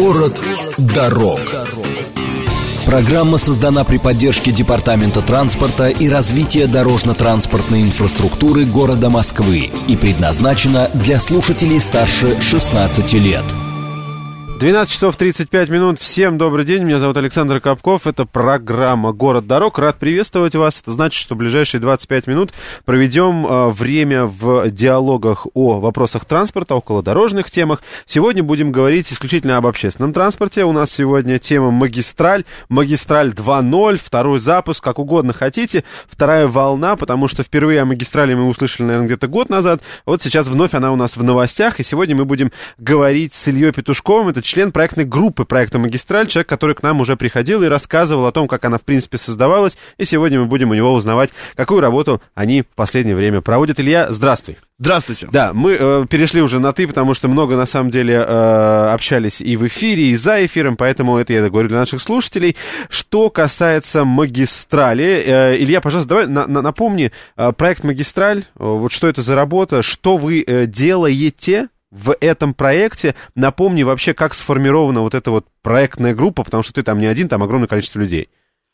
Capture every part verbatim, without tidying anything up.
Город дорог. Программа создана при поддержке Департамента транспорта и развития дорожно-транспортной инфраструктуры города Москвы и предназначена для слушателей старше шестнадцати лет. двенадцать часов тридцать пять минут. Всем добрый день. Меня зовут Александр Капков. Это программа «Город дорог». Рад приветствовать вас. Это значит, что в ближайшие двадцать пять минут проведем э, время в диалогах о вопросах транспорта, около дорожных темах. Сегодня будем говорить исключительно об общественном транспорте. У нас сегодня тема «Магистраль». «Магистраль два ноль», второй запуск, как угодно хотите. Вторая волна, потому что впервые о «Магистрали» мы услышали, наверное, где-то год назад. Вот сейчас вновь она у нас в новостях. И сегодня мы будем говорить с Ильей Петушковым. Это член проектной группы проекта «Магистраль», человек, который к нам уже приходил и рассказывал о том, как она, в принципе, создавалась. И сегодня мы будем у него узнавать, какую работу они в последнее время проводят. Илья, здравствуй. Здравствуйте. Да, мы э, перешли уже на «ты», потому что много, на самом деле, э, общались и в эфире, и за эфиром, поэтому это я говорю для наших слушателей. Что касается «Магистрали», э, Илья, пожалуйста, давай на, на, напомни, э, проект «Магистраль», э, вот что это за работа, что вы э, делаете в этом проекте. Напомни вообще, как сформирована вот эта вот проектная группа, потому что ты там не один, там огромное количество людей.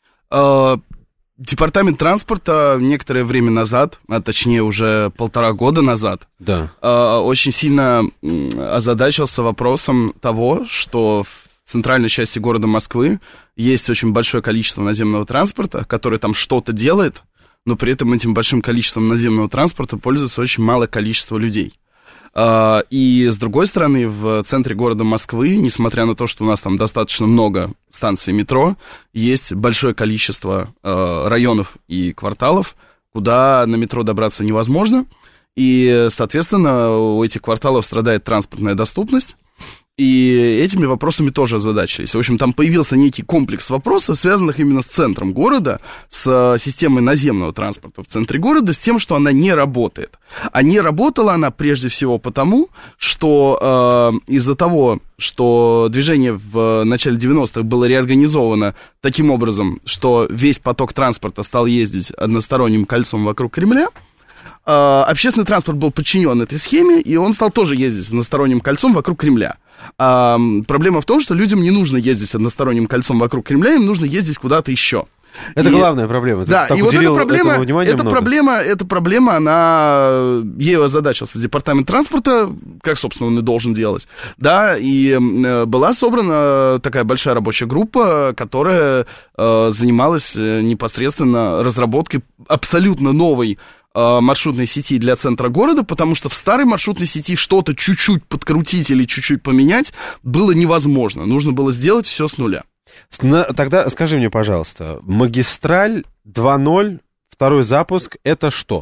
Департамент транспорта некоторое время назад, а точнее уже полтора года назад, да. очень сильно озадачился вопросом того, что в центральной части города Москвы есть очень большое количество наземного транспорта, который там что-то делает, но при этом этим большим количеством наземного транспорта пользуется очень малое количество людей. И, с другой стороны, в центре города Москвы, несмотря на то, что у нас там достаточно много станций метро, есть большое количество районов и кварталов, куда на метро добраться невозможно. И, соответственно, у этих кварталов страдает транспортная доступность. И этими вопросами тоже озадачились. В общем, там появился некий комплекс вопросов, связанных именно с центром города, с системой наземного транспорта в центре города, с тем, что она не работает. А не работала она прежде всего потому, что э, из-за того, что движение в начале девяностых было реорганизовано таким образом, что весь поток транспорта стал ездить односторонним кольцом вокруг Кремля, э, общественный транспорт был подчинен этой схеме, и он стал тоже ездить односторонним кольцом вокруг Кремля. А, проблема в том, что людям не нужно ездить односторонним кольцом вокруг Кремля, им нужно ездить куда-то еще. Это и, главная проблема. Ты да, и вот эта проблема, эта много. проблема, эта проблема, она, ею озадачился Департамент транспорта, как, собственно, он и должен делать, да, и э, была собрана такая большая рабочая группа, которая э, занималась непосредственно разработкой абсолютно новой маршрутной сети для центра города, потому что в старой маршрутной сети что-то чуть-чуть подкрутить или чуть-чуть поменять было невозможно. Нужно было сделать все с нуля. Тогда скажи мне, пожалуйста, «Магистраль два ноль», второй запуск, это что?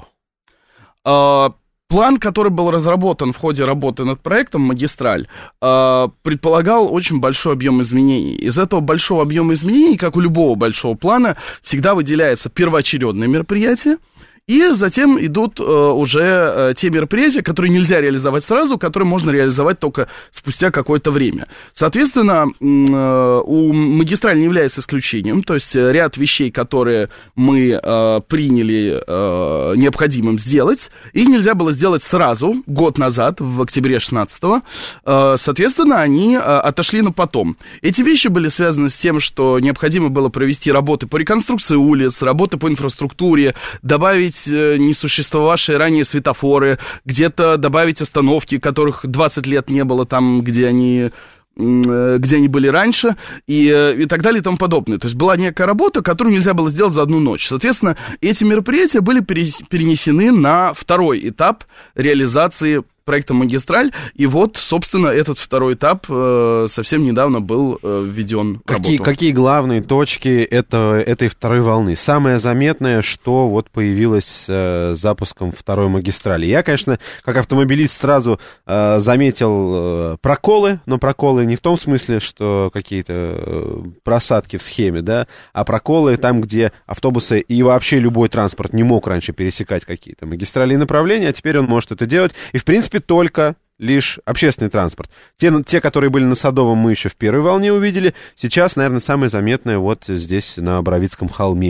А, план, который был разработан в ходе работы над проектом «Магистраль», а, предполагал очень большой объем изменений. Из этого большого объема изменений, как у любого большого плана, всегда выделяется первоочередное мероприятие, и затем идут э, уже э, те мероприятия, которые нельзя реализовать сразу, которые можно реализовать только спустя какое-то время. Соответственно, э, у «Магистраль» не является исключением, то есть ряд вещей, которые мы э, приняли э, необходимым сделать, их нельзя было сделать сразу, год назад, в октябре шестнадцатого. Э, соответственно, они э, отошли на потом. Эти вещи были связаны с тем, что необходимо было провести работы по реконструкции улиц, работы по инфраструктуре, добавить не существовавшие ранее светофоры, где-то добавить остановки, которых двадцать лет не было там, где они, где они были раньше, и, и так далее и тому подобное. То есть была некая работа, которую нельзя было сделать за одну ночь. Соответственно, эти мероприятия были перенесены на второй этап реализации проекта «Магистраль», и вот, собственно, этот второй этап э, совсем недавно был э, введен в какие, работу. Какие главные точки это, этой второй волны? Самое заметное, что вот появилось э, с запуском второй «Магистрали». Я, конечно, как автомобилист сразу э, заметил э, проколы, но проколы не в том смысле, что какие-то э, просадки в схеме, да, а проколы там, где автобусы и вообще любой транспорт не мог раньше пересекать какие-то магистрали и направления, а теперь он может это делать. И, в принципе, только лишь общественный транспорт. Те, те, которые были на Садовом, мы еще в первой волне увидели. Сейчас, наверное, самое заметное вот здесь, на Боровицком холме.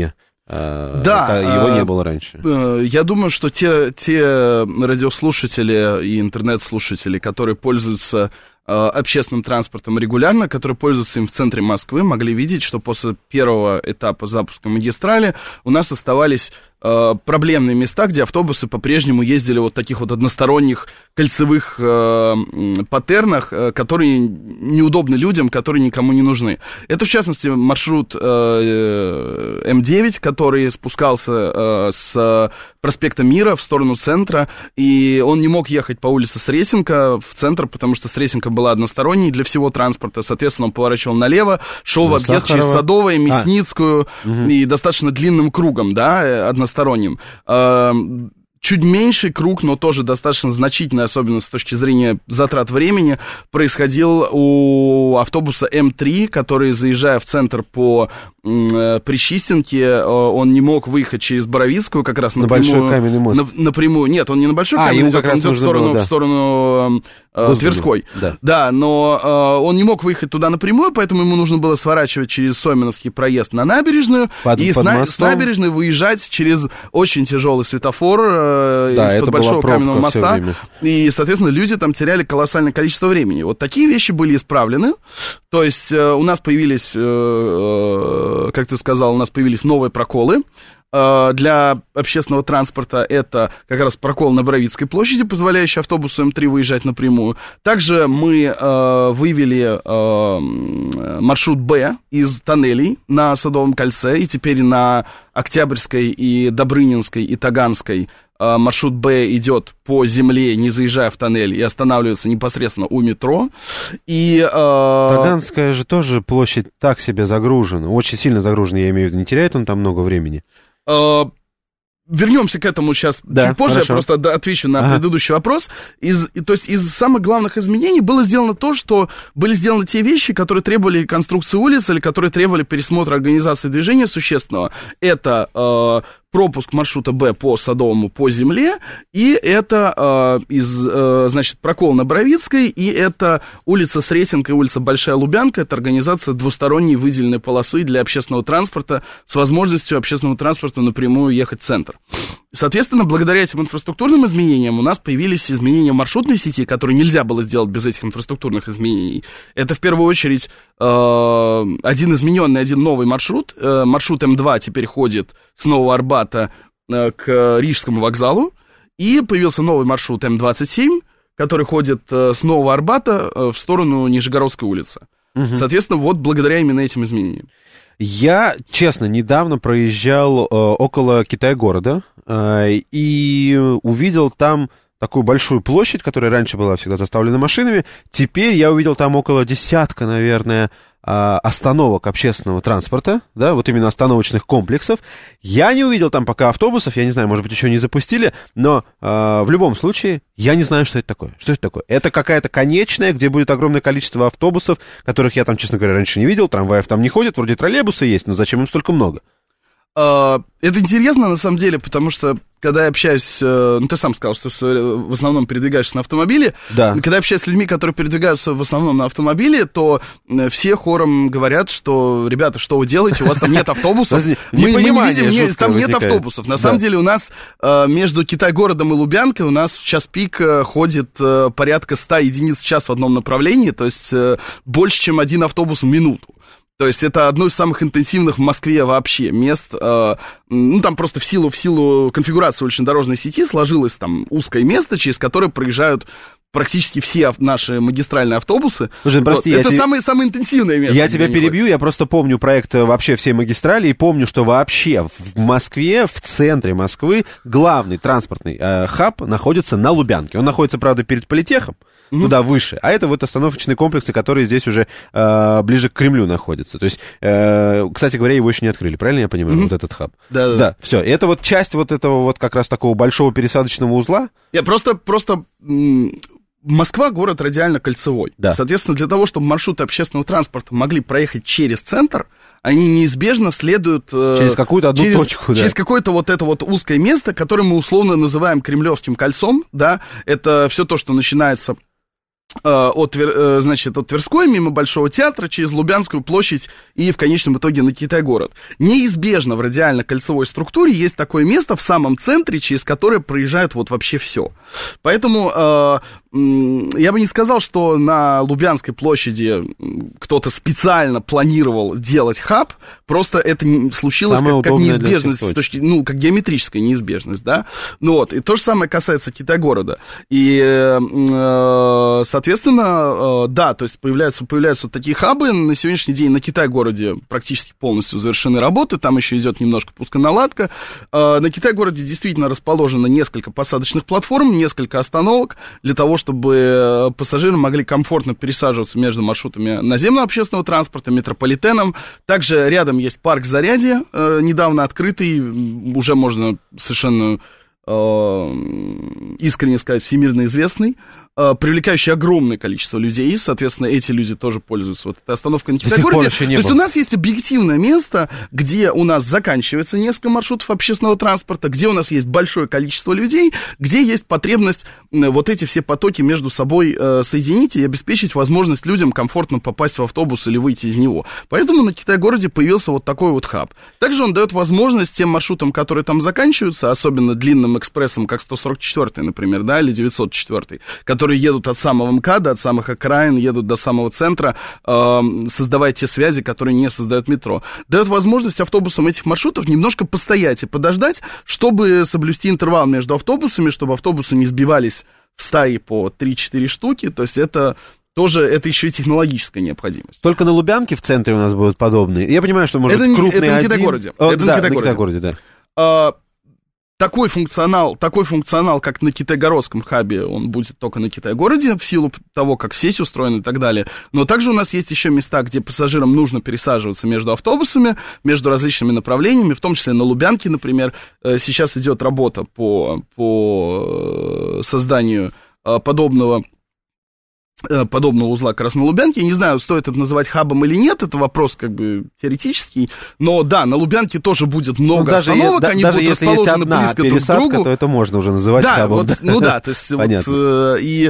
Да, его не было раньше. Я думаю, что те, те радиослушатели и интернет-слушатели, которые пользуются общественным транспортом регулярно, которые пользуются им в центре Москвы, могли видеть, что после первого этапа запуска магистрали у нас оставались э, проблемные места, где автобусы по-прежнему ездили вот таких вот односторонних кольцевых э, паттернах, э, которые неудобны людям, которые никому не нужны. Это, в частности, маршрут э, эм девять, который спускался э, с проспекта Мира в сторону центра, и он не мог ехать по улице Сретенка в центр, потому что Сретенка была односторонней для всего транспорта, соответственно, он поворачивал налево, шел в объезд через Садовое, Мясницкую а. и достаточно длинным кругом, да, односторонним. Чуть меньший круг, но тоже достаточно значительный, особенно с точки зрения затрат времени, происходил у автобуса эм три, который, заезжая в центр по э, Причистенке, он не мог выехать через Боровицкую, как раз напрямую. На Большой Каменный мост. На, напрямую. Нет, он не на Большой а, Каменный мост, он идет в сторону, было, да. в сторону э, Тверской. Да. да, но э, он не мог выехать туда напрямую, поэтому ему нужно было сворачивать через Соминовский проезд на набережную под, и под с, на, с набережной выезжать через очень тяжелый светофор э, да, из-под Большого Каменного моста, и, соответственно, люди там теряли колоссальное количество времени. Вот такие вещи были исправлены, то есть э, у нас появились, э, э, как ты сказал, у нас появились новые проколы. Э, для общественного транспорта это как раз прокол на Боровицкой площади, позволяющий автобусу эм три выезжать напрямую. Также мы э, вывели э, маршрут Б из тоннелей на Садовом кольце, и теперь на Октябрьской и Добрынинской и Таганской маршрут Б идет по земле, не заезжая в тоннель, и останавливается непосредственно у метро. И, э... Таганская же тоже площадь так себе загружена, очень сильно загружена, я имею в виду. Не теряет он там много времени? Э... Вернемся к этому сейчас да, чуть позже, хорошо. Я просто отвечу на ага. предыдущий вопрос. Из, то есть из самых главных изменений было сделано то, что были сделаны те вещи, которые требовали реконструкции улиц или которые требовали пересмотра организации движения существенного. Это э, пропуск маршрута Б по Садовому по земле, и это э, из, э, значит, прокол на Боровицкой, и это улица Сретенка и улица Большая Лубянка. Это организация двусторонней выделенной полосы для общественного транспорта с возможностью общественного транспорта напрямую ехать в центр. Соответственно, благодаря этим инфраструктурным изменениям у нас появились изменения маршрутной сети, которые нельзя было сделать без этих инфраструктурных изменений. Это в первую очередь э, один измененный, один новый маршрут. Э, маршрут эм два теперь ходит с Нового Арбата э, к Рижскому вокзалу. И появился новый маршрут эм двадцать семь, который ходит э, с Нового Арбата э, в сторону Нижегородской улицы. Угу. Соответственно, вот благодаря именно этим изменениям. Я, честно, недавно проезжал э, около Китай-города э, и увидел там такую большую площадь, которая раньше была всегда заставлена машинами. Теперь я увидел там около десятка, наверное, остановок общественного транспорта, да, вот именно остановочных комплексов. Я не увидел там пока автобусов, я не знаю, может быть, еще не запустили, но э, в любом случае я не знаю, что это такое. Что это такое? Это какая-то конечная, где будет огромное количество автобусов, которых я там, честно говоря, раньше не видел, трамваев там не ходят, вроде троллейбусы есть, но зачем им столько много? Это интересно, на самом деле, потому что, когда я общаюсь, ну, ты сам сказал, что в основном передвигаешься на автомобиле, да. Когда я общаюсь с людьми, которые передвигаются в основном на автомобиле, то все хором говорят, что, ребята, что вы делаете, у вас там нет автобусов, мы не видим, там нет автобусов. На самом деле у нас между Китай-городом и Лубянкой у нас в час пик ходит порядка ста единиц в час в одном направлении, то есть больше, чем один автобус в минуту. То есть это одно из самых интенсивных в Москве вообще мест. Э, ну, там просто в силу, в силу конфигурации улично-дорожной сети сложилось там узкое место, через которое проезжают практически все наши магистральные автобусы. Слушай, прости, вот. Это те... самое, самое интенсивное место. Я тебя перебью, ходят. Я просто помню проект вообще всей магистрали, и помню, что вообще в Москве, в центре Москвы, главный транспортный э, хаб находится на Лубянке. Он находится, правда, перед Политехом, mm-hmm. туда выше, а это вот остановочные комплексы, которые здесь уже э, ближе к Кремлю находятся. То есть, э, кстати говоря, его еще не открыли, правильно я понимаю, mm-hmm. вот этот хаб? Да-да. Да, все, это вот часть вот этого вот как раз такого большого пересадочного узла. Я просто, просто... Москва — город радиально кольцевой. Да. Соответственно, для того, чтобы маршруты общественного транспорта могли проехать через центр, они неизбежно следуют... Через какую-то одну через, точку, да. Через какое-то вот это вот узкое место, которое мы условно называем Кремлевским кольцом, да. Это все то, что начинается От, значит, от Тверской, мимо Большого театра, через Лубянскую площадь и в конечном итоге на Китай-город. Неизбежно в радиально-кольцевой структуре есть такое место в самом центре, через которое проезжает вот вообще все. Поэтому э, я бы не сказал, что на Лубянской площади кто-то специально планировал делать хаб, просто это случилось как, как неизбежность, с точки, ну, как геометрическая неизбежность, да. Ну, вот, и то же самое касается Китай-города. И, э, соответственно, Соответственно, да, то есть появляются, появляются вот такие хабы. На сегодняшний день на Китай-городе практически полностью завершены работы, там еще идет немножко пусконаладка. На Китай-городе действительно расположено несколько посадочных платформ, несколько остановок для того, чтобы пассажиры могли комфортно пересаживаться между маршрутами наземного общественного транспорта, метрополитеном. Также рядом есть парк Зарядье, недавно открытый, уже можно совершенно искренне сказать, всемирно известный, привлекающий огромное количество людей, соответственно, эти люди тоже пользуются вот этой остановкой на Китай-городе. То есть у нас есть объективное место, где у нас заканчивается несколько маршрутов общественного транспорта, где у нас есть большое количество людей, где есть потребность вот эти все потоки между собой соединить и обеспечить возможность людям комфортно попасть в автобус или выйти из него. Поэтому на Китай-городе появился вот такой вот хаб. Также он дает возможность тем маршрутам, которые там заканчиваются, особенно длинным экспрессом, как сто сорок четвёртый, например, да, или девятьсот четвёртый, которые едут от самого МКАДа, от самых окраин, едут до самого центра, э, создавая те связи, которые не создает метро. Дает возможность автобусам этих маршрутов немножко постоять и подождать, чтобы соблюсти интервал между автобусами, чтобы автобусы не сбивались в стаи по три-четыре штуки, то есть это... Тоже это еще и технологическая необходимость. Только на Лубянке в центре у нас будут подобные. Я понимаю, что, может, это крупный это на один... Китай-городе. О, это да, на Китай-городе, на Китай-городе, да. А, такой функционал, такой функционал, как на Китайгородском хабе, он будет только на Китай-городе, в силу того, как сеть устроена и так далее. Но также у нас есть еще места, где пассажирам нужно пересаживаться между автобусами, между различными направлениями, в том числе на Лубянке, например. Сейчас идет работа по, по созданию подобного подобного узла как раз на Лубянке. Я не знаю, стоит это называть хабом или нет, это вопрос как бы теоретический, но да, на Лубянке тоже будет много ну, даже остановок, е- они даже будут если есть одна близко пересадка, друг к другу. То это можно уже называть да, хабом. Вот, ну да, то есть вот, э, и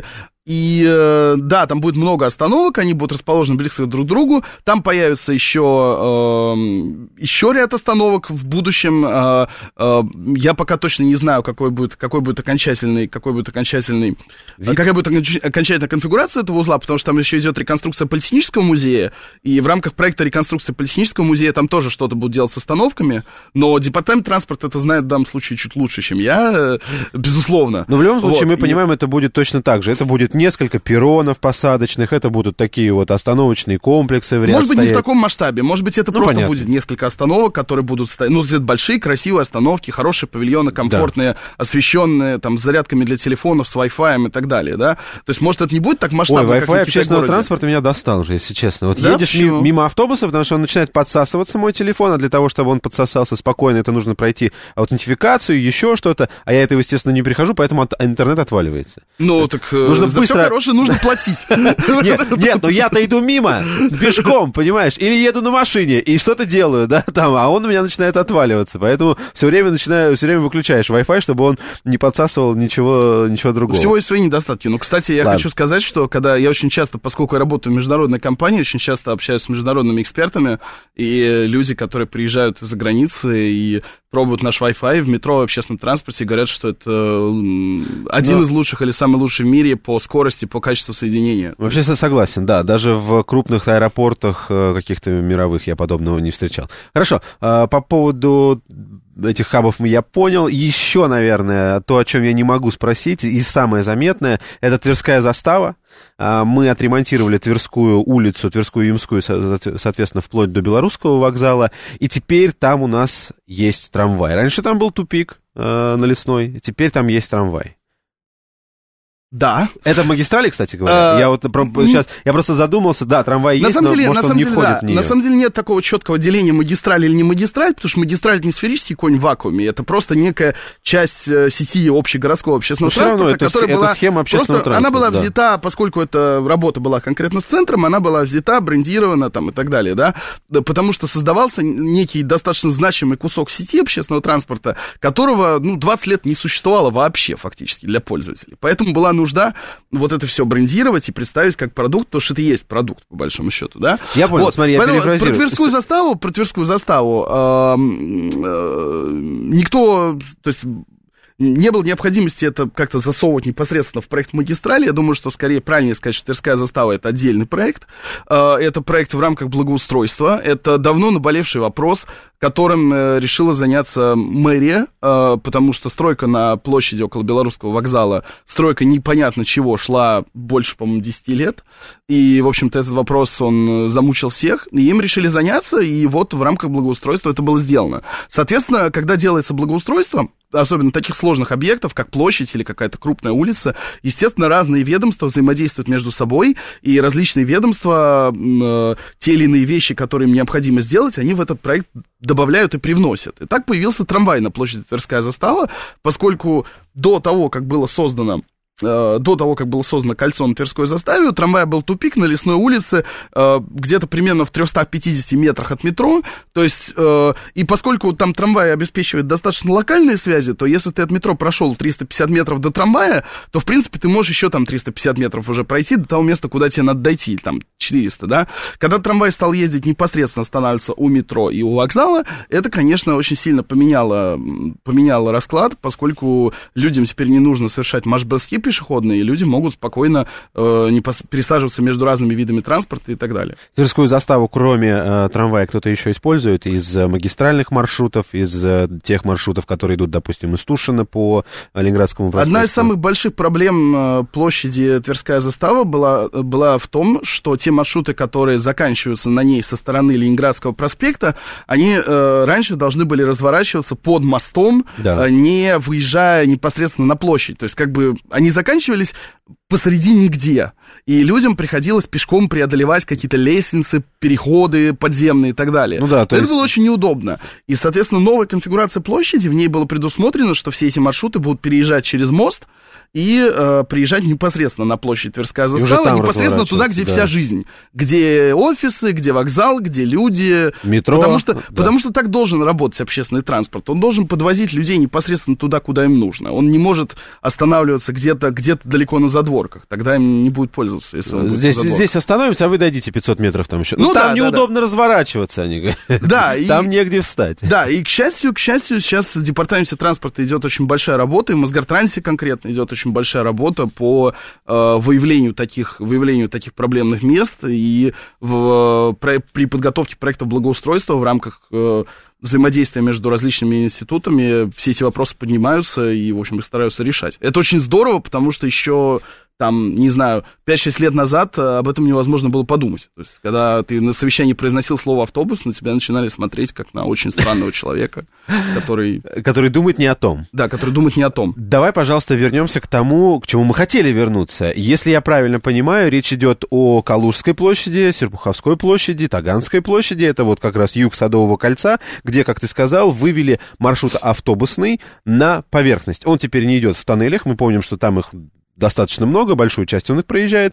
И, да, там будет много остановок, они будут расположены близко друг к другу, там появится еще, э, еще ряд остановок в будущем, э, э, я пока точно не знаю, какой будет, какой будет окончательный, какой будет окончательный, Вид? какая будет окончательная конфигурация этого узла, потому что там еще идет реконструкция Политехнического музея, и в рамках проекта реконструкции Политехнического музея там тоже что-то будут делать с остановками, но департамент транспорта это знает в данном случае чуть лучше, чем я, безусловно. Но в любом случае вот, мы и... понимаем, это будет точно так же, это будет несколько перронов посадочных, это будут такие вот остановочные комплексы в ряд Может быть, стоять. не в таком масштабе, может быть, это ну, просто понятно. Будет несколько остановок, которые будут стоять, ну, это большие, красивые остановки, хорошие павильоны, комфортные, да. освещенные, там, с зарядками для телефонов, с Wi-Fi и так далее, да, то есть, может, это не будет так масштабно, Ой, как Wi-Fi общественного транспорта меня достал уже, если честно. Вот да, едешь мимо, мимо автобуса, потому что он начинает подсасываться, мой телефон, а для того, чтобы он подсосался спокойно, это нужно пройти аутентификацию, еще что-то, а я этого, естественно, не прихожу, поэтому от, интернет отваливается. Ну, так нужно за быстро... все хорошее нужно платить. Нет, нет, но я-то иду мимо, пешком, понимаешь, или еду на машине, и что-то делаю, да, там, а он у меня начинает отваливаться, поэтому все время начинаю, все время выключаешь Wi-Fi, чтобы он не подсасывал ничего, ничего другого. Всего есть свои недостатки. Ну, кстати, я Ладно. хочу сказать, что когда я очень часто, поскольку я работаю в международной компании, очень часто общаюсь с международными экспертами, и люди, которые приезжают из-за границы и пробуют наш Wi-Fi в метро, в общественном транспорте, говорят, что это один Но... из лучших или самый лучший в мире по скорости, по качеству соединения. Вообще согласен, да, даже в крупных аэропортах каких-то мировых я подобного не встречал. Хорошо, по поводу этих хабов я понял. Еще, наверное, то, о чем я не могу спросить, и самое заметное, это Тверская застава. Мы отремонтировали Тверскую улицу, Тверскую Ямскую, соответственно, вплоть до Белорусского вокзала, и теперь там у нас есть трамвай. Раньше там был тупик э, на Лесной, теперь там есть трамвай. Да. Это магистрали, кстати говоря. Я вот сейчас, я просто задумался, да, трамвай есть, но может он не входит в нее. На самом деле нет такого четкого деления магистраль или не магистраль, потому что магистраль это не сферический конь в вакууме, это просто некая часть сети общегородского общественного транспорта, которая была схема общественного транспорта. Она была взята, поскольку эта работа была конкретно с центром, она была взята, брендирована там и так далее, да, потому что создавался некий достаточно значимый кусок сети общественного транспорта, которого, ну, двадцать лет не существовало вообще фактически для пользователей. Поэтому была нужда вот это все брендировать и представить как продукт, потому что это и есть продукт, по большому счету, да? Я понял, вот. Смотри, я Поэтому перефразирую. Про Тверскую заставу, про Тверскую заставу э, э, никто, то есть... Не было необходимости это как-то засовывать непосредственно в проект магистрали. Я думаю, что скорее правильнее сказать, что Тверская застава — это отдельный проект. Это проект в рамках благоустройства. Это давно наболевший вопрос, которым решила заняться мэрия, потому что стройка на площади около Белорусского вокзала, стройка непонятно чего, шла больше, по-моему, десять лет. И, в общем-то, этот вопрос, он замучил всех. И им решили заняться, и вот в рамках благоустройства это было сделано. Соответственно, когда делается благоустройство, особенно таких сложных объектов, как площадь или какая-то крупная улица, естественно, разные ведомства взаимодействуют между собой, и различные ведомства, э, те или иные вещи, которые им необходимо сделать, они в этот проект добавляют и привносят. И так появился трамвай на площади Тверская застава, поскольку до того, как было создано до того, как было создано кольцо на Тверской заставе, у трамвая был тупик на Лесной улице, где-то примерно в трёхстах пятидесяти метрах от метро, то есть, и поскольку там трамвай обеспечивает достаточно локальные связи, то если ты от метро прошел триста пятьдесят метров до трамвая, то, в принципе, ты можешь еще там триста пятьдесят метров уже пройти до того места, куда тебе надо дойти, там четыреста, да. Когда трамвай стал ездить непосредственно, останавливаться у метро и у вокзала, это, конечно, очень сильно поменяло, поменяло расклад, поскольку людям теперь не нужно совершать марш-броски пешеходные, и люди могут спокойно э, не пос- пересаживаться между разными видами транспорта и так далее. Тверскую заставу, кроме э, трамвая, кто-то еще использует из э, магистральных маршрутов, из э, тех маршрутов, которые идут, допустим, из Тушина по Ленинградскому проспекту? Одна из самых больших проблем э, площади Тверская застава была, была в том, что те маршруты, которые заканчиваются на ней со стороны Ленинградского проспекта, они э, раньше должны были разворачиваться под мостом, да. э, не выезжая непосредственно на площадь. То есть, как бы, они заканчивались посреди нигде, и людям приходилось пешком преодолевать какие-то лестницы, переходы подземные и так далее. Ну да, то это есть... было очень неудобно. И, соответственно, новая конфигурация площади, в ней было предусмотрено, что все эти маршруты будут переезжать через мост и э, приезжать непосредственно на площадь Тверская застава, непосредственно туда, где да. вся жизнь, где офисы, где вокзал, где люди. Метро. Потому что, да. потому что так должен работать общественный транспорт. Он должен подвозить людей непосредственно туда, куда им нужно. Он не может останавливаться где-то, где-то далеко на задворках. Тогда им не будет пользоваться, если он будет здесь, здесь остановимся, а вы дойдите пятьсот метров там еще. Ну, ну там да, неудобно да, да. разворачиваться, они говорят. Да, там и, негде встать. Да, и к счастью, к счастью, сейчас в департаменте транспорта идет очень большая работа, и в Мосгортрансе конкретно идет очень большая работа по э, выявлению таких, выявлению таких проблемных мест, и в, при, при подготовке проектов благоустройства в рамках э, взаимодействия между различными институтами все эти вопросы поднимаются и, в общем, их стараются решать. Это очень здорово, потому что еще... Там, не знаю, пять-шесть лет назад об этом невозможно было подумать. То есть, когда ты на совещании произносил слово «автобус», на тебя начинали смотреть как на очень странного человека, который... Который думает не о том. Да, который думает не о том. Давай, пожалуйста, вернемся к тому, к чему мы хотели вернуться. Если я правильно понимаю, речь идет о Калужской площади, Серпуховской площади, Таганской площади. Это вот как раз юг Садового кольца, где, как ты сказал, вывели маршрут автобусный на поверхность. Он теперь не идет в тоннелях. Мы помним, что там их... достаточно много, большую часть он их проезжает,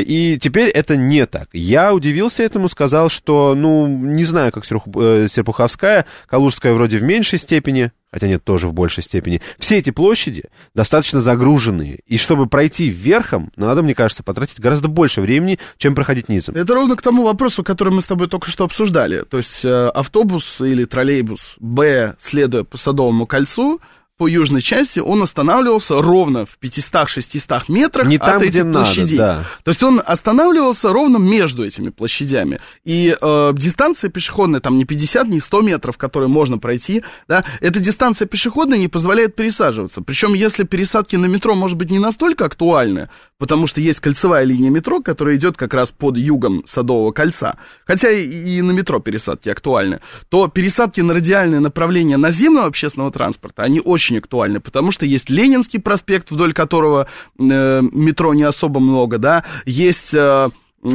и теперь это не так. Я удивился этому, сказал, что, ну, не знаю, как Серпуховская, Калужская вроде в меньшей степени, хотя нет, тоже в большей степени. Все эти площади достаточно загруженные, и чтобы пройти верхом, надо, мне кажется, потратить гораздо больше времени, чем проходить низом. Это ровно к тому вопросу, который мы с тобой только что обсуждали. То есть автобус или троллейбус Б, следуя по Садовому кольцу, по южной части, он останавливался ровно в пятистах-шестистах метрах не от там, этих где площадей. Надо, да. То есть он останавливался ровно между этими площадями. И э, дистанция пешеходная, там не пятьдесят, не сто метров, которые можно пройти, да, эта дистанция пешеходная не позволяет пересаживаться. Причем, если пересадки на метро, может быть, не настолько актуальны, потому что есть кольцевая линия метро, которая идет как раз под югом Садового кольца, хотя и, и на метро пересадки актуальны, то пересадки на радиальное направление наземного общественного транспорта, они очень актуальны, потому что есть Ленинский проспект, вдоль которого э, метро не особо много, да, есть... Э,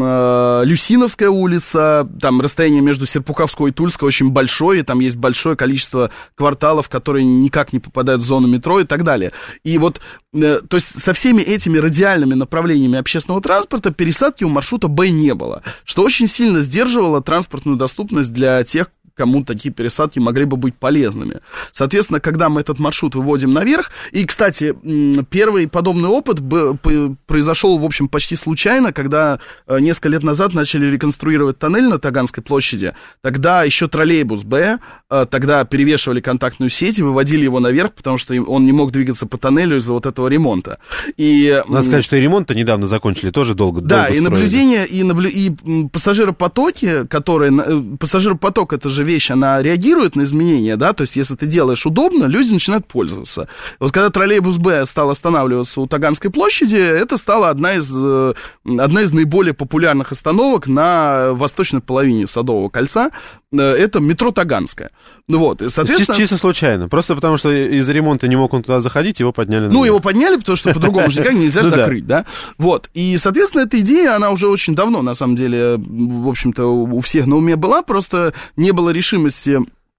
Люсиновская улица, там расстояние между Серпуховской и Тульской очень большое, и там есть большое количество кварталов, которые никак не попадают в зону метро и так далее. И вот то есть со всеми этими радиальными направлениями общественного транспорта пересадки у маршрута Б не было, что очень сильно сдерживало транспортную доступность для тех, кому такие пересадки могли бы быть полезными. Соответственно, когда мы этот маршрут выводим наверх, и, кстати, первый подобный опыт произошел, в общем, почти случайно, когда несколько лет назад начали реконструировать тоннель на Таганской площади, тогда еще троллейбус Б, тогда перевешивали контактную сеть и выводили его наверх, потому что он не мог двигаться по тоннелю из-за вот этого ремонта. И, надо сказать, что и ремонт-то недавно закончили, тоже долго, да, долго и наблюдение, и, наблю... и пассажиропотоки, которые... Пассажиропоток — это же вещь, она реагирует на изменения, да, то есть если ты делаешь удобно, люди начинают пользоваться. Вот когда троллейбус Б стал останавливаться у Таганской площади, это стала одна из, одна из наиболее популярных остановок на восточной половине Садового кольца, это метро Таганская. Вот, и, соответственно... Чисто случайно, просто потому что из-за ремонта не мог он туда заходить, его подняли. Ну, его подняли, потому что по-другому же никак нельзя закрыть, да. Вот, и, соответственно, эта идея, она уже очень давно, на самом деле, в общем-то, у всех на уме была, просто не было решимости...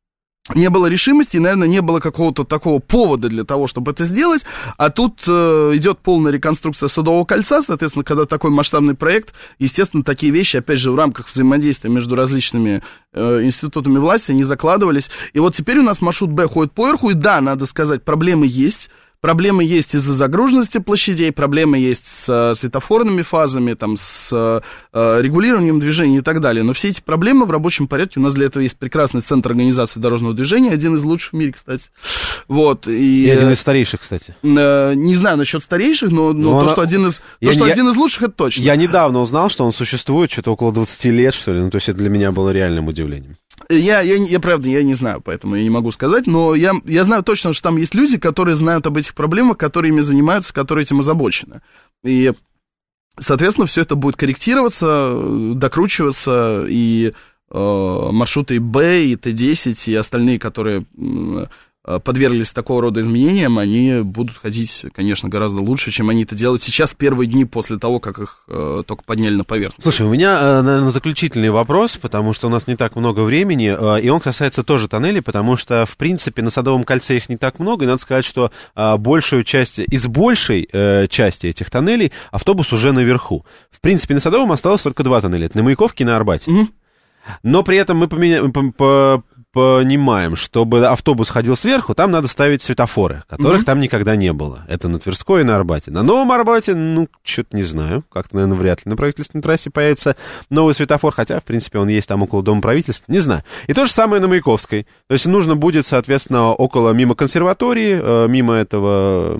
Не было решимости, и, наверное, не было какого-то такого повода для того, чтобы это сделать. А тут э, идет полная реконструкция Садового кольца. Соответственно, когда такой масштабный проект, естественно, такие вещи, опять же, в рамках взаимодействия между различными э, институтами власти, они закладывались. И вот теперь у нас маршрут Б ходит поверху. И да, надо сказать, проблемы есть. Проблемы есть из-за загруженности площадей, проблемы есть с э, светофорными фазами, там, с э, регулированием движения и так далее. Но все эти проблемы в рабочем порядке. У нас для этого есть прекрасный центр организации дорожного движения, один из лучших в мире, кстати. Вот, и, и один из старейших, кстати. Э, не знаю насчет старейших, но, но, но то, она... что, один из, я, то, что я, один из лучших, это точно. Я недавно узнал, что он существует, что-то около двадцати лет, что ли. Ну, то есть это для меня было реальным удивлением. Я, я, я, правда, я не знаю, поэтому я не могу сказать, но я, я знаю точно, что там есть люди, которые знают об этих проблемах, которые ими занимаются, которые этим озабочены. И, соответственно, все это будет корректироваться, докручиваться, и э, маршруты Б, и Т десять, и остальные, которые э, подверглись такого рода изменениям, они будут ходить, конечно, гораздо лучше, чем они это делают сейчас, в первые дни после того, как их э, только подняли на поверхность. Слушай, у меня, э, наверное, заключительный вопрос, потому что у нас не так много времени, э, и он касается тоже тоннелей, потому что, в принципе, на Садовом кольце их не так много, и надо сказать, что э, большую часть, из большей э, части этих тоннелей автобус уже наверху. В принципе, на Садовом осталось только два тоннеля, это на Маяковке и на Арбате. Mm-hmm. Но при этом мы поменяем... По, понимаем, чтобы автобус ходил сверху, там надо ставить светофоры, которых mm-hmm. там никогда не было. Это на Тверской и на Арбате. На Новом Арбате, ну, что-то не знаю, как-то, наверное, вряд ли на правительственной трассе появится новый светофор, хотя, в принципе, он есть там около Дома правительства, не знаю. И то же самое на Маяковской. То есть нужно будет, соответственно, около, мимо консерватории, мимо этого...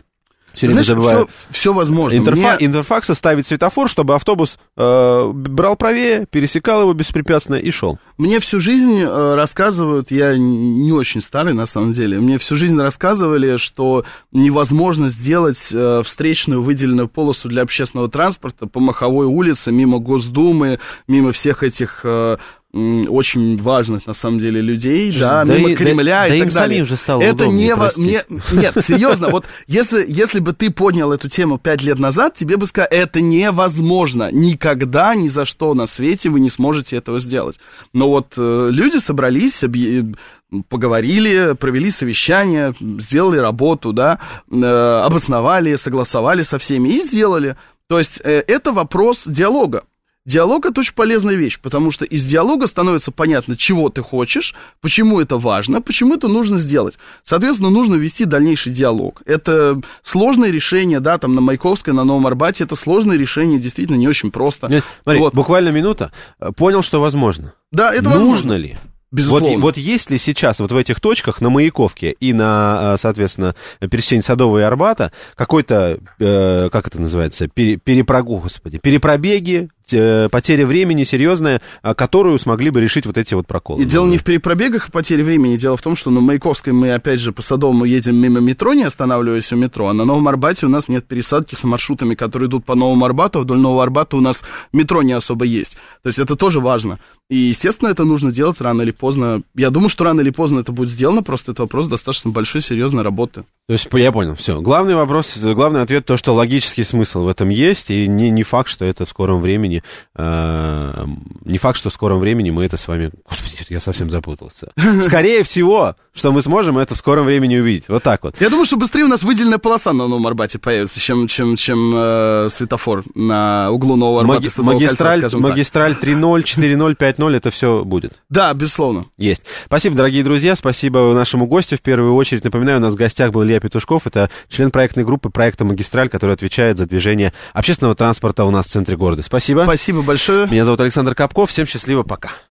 Все Знаешь, все, все возможно. Интерфа- Мне... Интерфакса ставить светофор, чтобы автобус э, брал правее, пересекал его беспрепятственно и шел. Мне всю жизнь э, рассказывают, я не очень старый на самом деле, мне всю жизнь рассказывали, что невозможно сделать э, встречную выделенную полосу для общественного транспорта по Маховой улице, мимо Госдумы, мимо всех этих... Э, очень важных, на самом деле, людей, да, да мимо и, да, Кремля и да так им далее. Самим же стало это удобнее, не, во, не... Нет, серьезно, вот если, если бы ты поднял эту тему пять лет назад, тебе бы сказали, это невозможно, никогда, ни за что на свете вы не сможете этого сделать. Но вот э, люди собрались, объ... поговорили, провели совещание, сделали работу, да, э, обосновали, согласовали со всеми и сделали. То есть э, это вопрос диалога. Диалог — это очень полезная вещь, потому что из диалога становится понятно, чего ты хочешь, почему это важно, почему это нужно сделать. Соответственно, нужно вести дальнейший диалог. Это сложное решение, да, там на Маяковской, на Новом Арбате, это сложное решение, действительно не очень просто. Нет, смотри, вот. Буквально минута, понял, что возможно. Да, это нужно возможно. ли? Безусловно. Вот, вот есть ли сейчас вот в этих точках, на Маяковке и на, соответственно, пересечении Садового и Арбата, какой-то, э, как это называется, пере, перепрогу, господи, перепробеги, э, потеря времени серьезная, которую смогли бы решить вот эти вот проколы? И дело не в перепробегах и потере времени, дело в том, что на Маяковской мы, опять же, по Садовому едем мимо метро, не останавливаясь у метро, а на Новом Арбате у нас нет пересадки с маршрутами, которые идут по Новому Арбату, вдоль Нового Арбата у нас метро не особо есть. То есть это тоже важно. И, естественно, это нужно делать рано или поздно. Я думаю, что рано или поздно это будет сделано, просто это вопрос достаточно большой, серьезной работы. То есть, я понял, все. Главный вопрос, главный ответ, то, что логический смысл в этом есть, и не, не факт, что это в скором времени, э, не факт, что в скором времени мы это с вами... Господи, я совсем запутался. Скорее всего, что мы сможем это в скором времени увидеть. Вот так вот. Я думаю, что быстрее у нас выделенная полоса на Новом Арбате появится, чем, чем, чем э, светофор на углу Нового Арбата Маги- и Садового магистраль, кольца, магистраль три ноль, четыре ноль, пять ноль, это все будет. Да, безусловно. Есть. Спасибо, дорогие друзья, спасибо нашему гостю. В первую очередь, напоминаю, у нас в гостях был Илья Петушков, это член проектной группы проекта «Магистраль», который отвечает за движение общественного транспорта у нас в центре города. Спасибо. Спасибо большое. Меня зовут Александр Капков, всем счастливо, пока.